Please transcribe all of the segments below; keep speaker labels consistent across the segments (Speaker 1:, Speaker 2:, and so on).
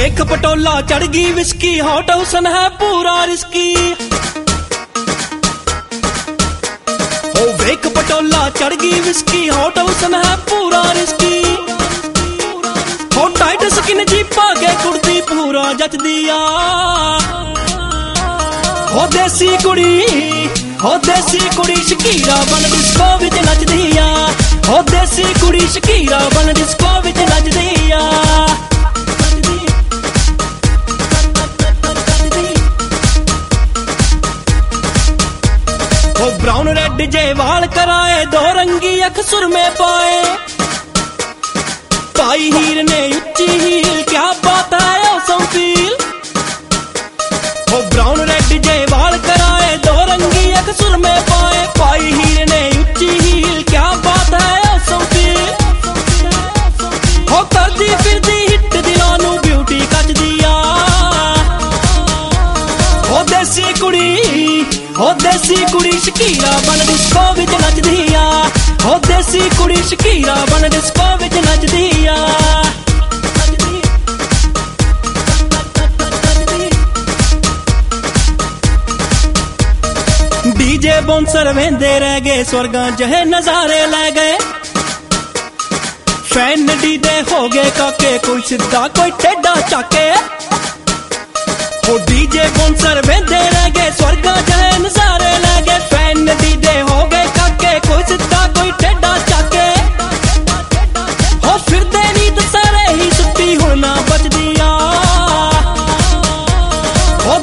Speaker 1: वेख पटोला चढ़ गई विस्की, हॉट हुसन है पूरा रिस्की। हो वेख पटोला चढ़ गई विस्की, हॉट हुसन है पूरा रिस्की। हो टाइट स्किन जी पा के कुर्ती पूरा जचदी आ। हो देसी कुड़ी शकीरा बन डिस्को विच नचदी आ। हो देसी कुड़ी शकीरा बन डिस्को विच नचदी आ। हो ब्राउन रेड जे वाल कराए, दो रंगी अख सुरमे पाए। पाई हीर ने उच्ची हील, क्या बात है औसम फील। हो ब्राउन रेड जे वाल कराए, दो रंगी अख सुरमे पाए। पाई हीर ने उच्ची हील, क्या बात है औसम फील। हो करदी फिरदी हिट दिलां नू ब्यूटी कचदी आ। हो देसी कुड़ी शकीरा बन डिस्को विच नचदी आ। हो देसी कुड़ी शकीरा बन डिस्को विच नचदी आ। डीजे बॉन्सर वेंदे रह गए, स्वर्गां जहे नजारे लै गए। फैन डी दे हो गए काके, कोई सीधा कोई टेढ़ा चाके। हो डीजे बॉन्सर वेंदे रह गए, स्वर्गां जहे नजारे लै गए। फैन डी दे हो गए काके, कोई सीधा कोई टेढ़ा चाके। हो फिरदे नींद सारे ही सुत्ती हुण ना बचदी आ। हो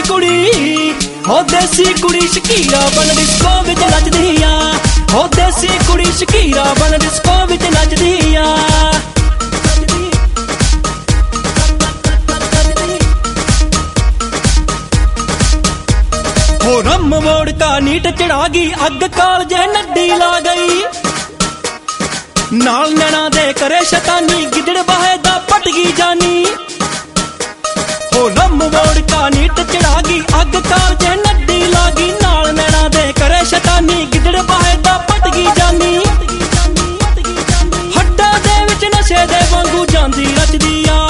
Speaker 1: देसी कुड़ी शकीरा बन डिस्को विच नचदी आ। हो देसी कुड़ी शकीरा बन डिस्को विच नचदी आ। हो रम मोड़ का नीट चढ़ा गई, अग काल जह नड्डी ला गई। नाल नैना दे करे शैतानी, गिदड़ बाहे दा पटगी जानी। हो रम मोड़ का नीट चढ़ा गई, अग काल जह नड्डी ला गई। नाल नैना दे करे शैतानी, गिदड़ बाहे दा पटगी जानी। हड्डा दे विच नशे दे वांगू जांदी रचदी आ।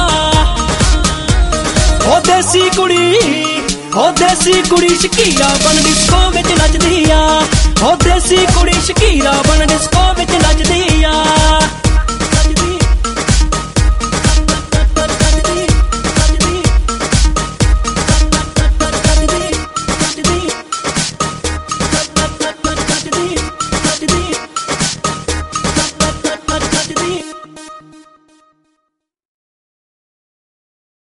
Speaker 1: हो देसी कुड़ी शकीरा बन डिस्को विच नचदी आ। हो देसी कुड़ी शकीरा बन डिस्को विच नचदी